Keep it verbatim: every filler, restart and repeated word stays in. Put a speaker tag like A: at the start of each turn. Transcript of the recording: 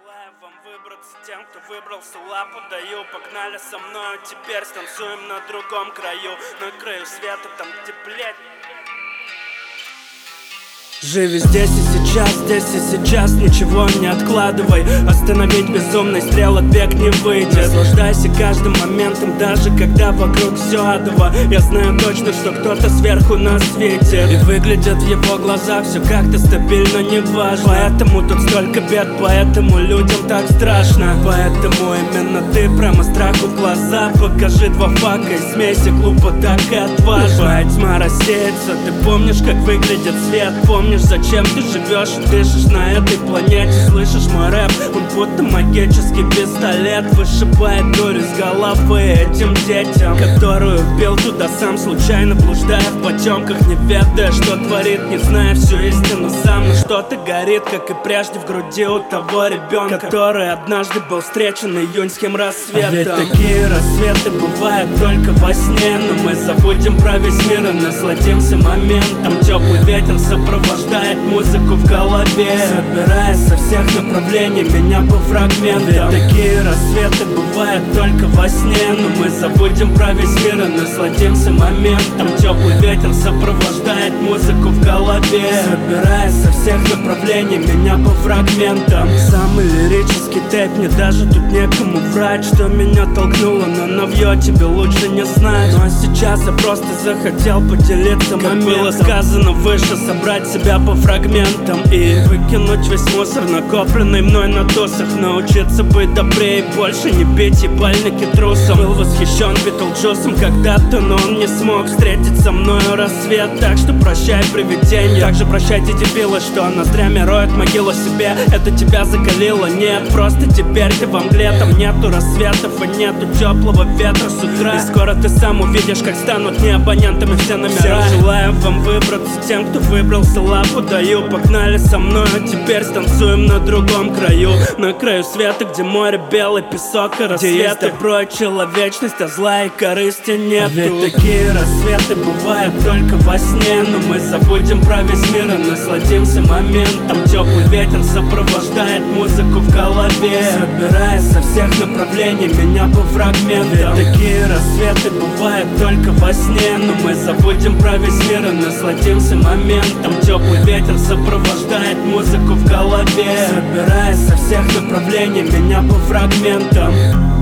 A: Желаю вам выбраться тем, кто выбрался, лапу даю. Погнали со мною, теперь станцуем на другом краю. На краю света, там где, блядь. Живи здесь и сейчас, здесь и сейчас, ничего не откладывай. Остановить безумный стрел, отбег не выйдет. Наслаждайся каждым моментом, даже когда вокруг все адово. Я знаю точно, что кто-то сверху нас видит, и выглядит в его глазах все как-то стабильно, неважно. Поэтому тут столько бед, поэтому людям так страшно. Поэтому именно ты прямо страху в глаза. Покажи два фака и смейся, глупо так и отважно. Твоя тьма рассеется, ты помнишь, как выглядит свет. Помнишь, зачем ты живешь и дышишь на этой планете. Слышишь мой рэп, он будто магический пистолет. Вышибает дурь из головы этим детям, которую вбил туда сам, случайно блуждая в потемках, не ведая, что творит, не зная всю истину сам. Но что-то горит, как и прежде в груди у того ребенка, который однажды был встречен июньским рассветом. А ведь такие рассветы бывают только во сне. Но мы забудем про весь мир и насладимся моментом. Теплый ветер сопровождает музыку в голове, собираясь со всех направлений меня по фрагментам. Ведь такие рассветы бывают только во сне. Но мы забудем про весь мир и насладимся моментом. Теплый ветер сопровождает музыку в голове, собираясь со всех направлений меня по фрагментам. Самый лирический тейп, мне даже тут некому врать, что меня толкнуло на новье, тебе лучше не знать. Ну а сейчас я просто захотел поделиться моментом. Как было сказано выше, собрать себя по фрагментам и выкинуть весь мусор, накопленный мной на тусах. Научиться быть добрее и больше не бить ебальники трусом. Был восхищен Битлджусом когда-то, но он не смог встретить со мною рассвет. Так что прощай, привидения. Также прощайте, дебилы, что ноздрями роют могилу себе. Это тебя закалило? Нет, просто теперь ты во мгле. Там нету рассветов и нету теплого ветра с утра. И скоро ты сам увидишь, как станут не абонентами все номера. Всем желаю вам выбраться, тем, кто выбрался, лапу даю. Погнали со мной, теперь станцуем на другом краю. На краю света, где море, белый песок и рассвет. Где есть добро и человечность, а зла и корысти нету. А ведь такие рассветы бывают только во сне. Но мы забудем про весь мир и насладимся моментом. Теплый ветер сопровождает музыку в голове, собираясь со всех направлений меня по фрагментам. Ведь такие рассветы бывают только во сне. Но мы забудем про весь мир и насладимся моментом. Теплый ветер сопровождает музыку в голове, собираясь со всех направлений меня по фрагментам.